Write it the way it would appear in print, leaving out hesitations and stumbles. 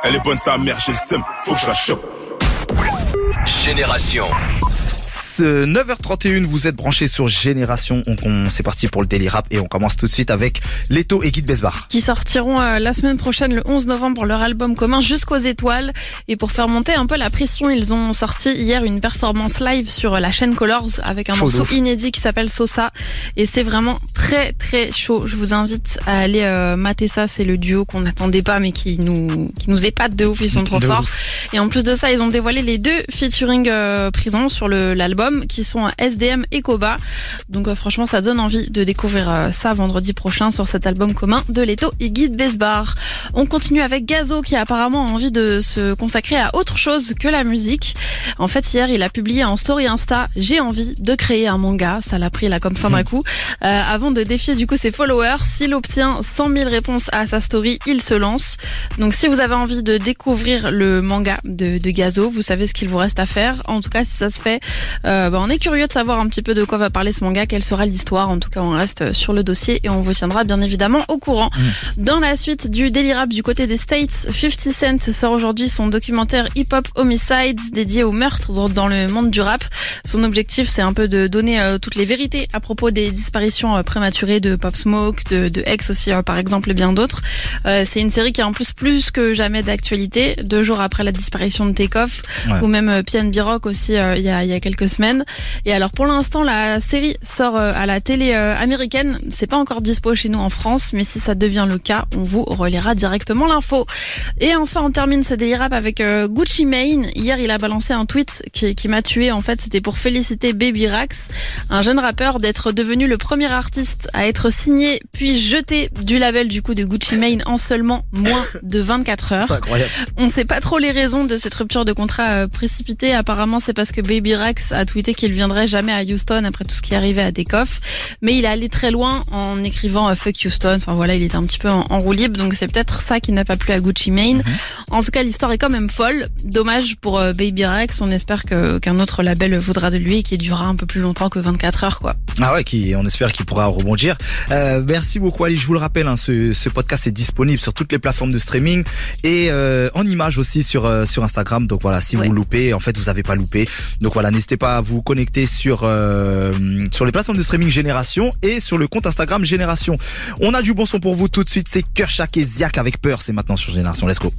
Elle est bonne sa mère, j'ai le seum, faut que je la chope. Génération. 9h31, vous êtes branchés sur Génération. C'est parti pour le Daily Rap et on commence tout de suite avec Leto et Guy Besbar. Qui sortiront la semaine prochaine, le 11 novembre, pour leur album commun Jusqu'aux étoiles. Et pour faire monter un peu la pression, ils ont sorti hier une performance live sur la chaîne Colors avec un morceau inédit qui s'appelle Sosa. Et c'est vraiment très très chaud. Je vous invite à aller mater ça. C'est le duo qu'on n'attendait pas mais qui nous épate de ouf. Ils sont trop forts. Et en plus de ça, ils ont dévoilé les 2 featuring présents sur l'album, qui sont SDM et Koba. Donc franchement, ça donne envie de découvrir ça vendredi prochain sur cet album commun de Leto et Guy Besbar. On continue avec Gazo qui a apparemment envie de se consacrer à autre chose que la musique. En fait, hier, il a publié en story Insta « J'ai envie de créer un manga ». Ça l'a pris là comme ça d'un coup. Avant de défier du coup ses followers, s'il obtient 100 000 réponses à sa story, il se lance. Donc si vous avez envie de découvrir le manga de Gazo, vous savez ce qu'il vous reste à faire. En tout cas, si ça se fait, on est curieux de savoir un petit peu de quoi va parler ce manga, quelle sera l'histoire. En tout cas, on reste sur le dossier et on vous tiendra bien évidemment au courant. Dans la suite du Daily Rap du côté des States, 50 Cent sort aujourd'hui son documentaire Hip Hop Homicides dédié au meurtre dans le monde du rap. Son objectif, c'est un peu de donner toutes les vérités à propos des disparitions prématurées de Pop Smoke, de X aussi par exemple et bien d'autres. C'est une série qui est en plus que jamais d'actualité, 2 jours après la disparition de Takeoff, ou même PNB Rock aussi il y a quelques semaines. Et alors pour l'instant, la série sort à la télé américaine. C'est pas encore dispo chez nous en France, mais si ça devient le cas, on vous relaiera directement l'info. Et enfin, on termine ce Daily Rap avec Gucci Mane. Hier, il a balancé un tweet qui m'a tué. En fait, c'était pour féliciter Baby Rax, un jeune rappeur, d'être devenu le premier artiste à être signé puis jeté du label du coup de Gucci Mane en seulement moins de 24 heures. C'est incroyable. On sait pas trop les raisons de cette rupture de contrat précipitée. Apparemment, c'est parce que Baby Rax a tweeté qu'il viendrait jamais à Houston après tout ce qui est arrivé à Takeoff. Mais il est allé très loin en écrivant Fuck Houston. Enfin voilà, il était un petit peu en roue libre. Donc c'est peut-être ça qui n'a pas plu à Gucci Mane. En tout cas, l'histoire est quand même folle. Dommage pour Baby Rex. On espère qu'un autre label voudra de lui et qu'il durera un peu plus longtemps que 24 heures, quoi. Ah ouais, on espère qu'il pourra rebondir. Merci beaucoup Ali. Je vous le rappelle, ce podcast est disponible sur toutes les plateformes de streaming et en images aussi sur Instagram. Donc voilà, si vous loupez, en fait, vous avez pas loupé. Donc voilà, n'hésitez pas à vous connecter sur les plateformes de streaming Génération et sur le compte Instagram Génération. On a du bon son pour vous tout de suite. C'est Kershak et Ziak avec Peur. C'est maintenant sur Génération. Let's go.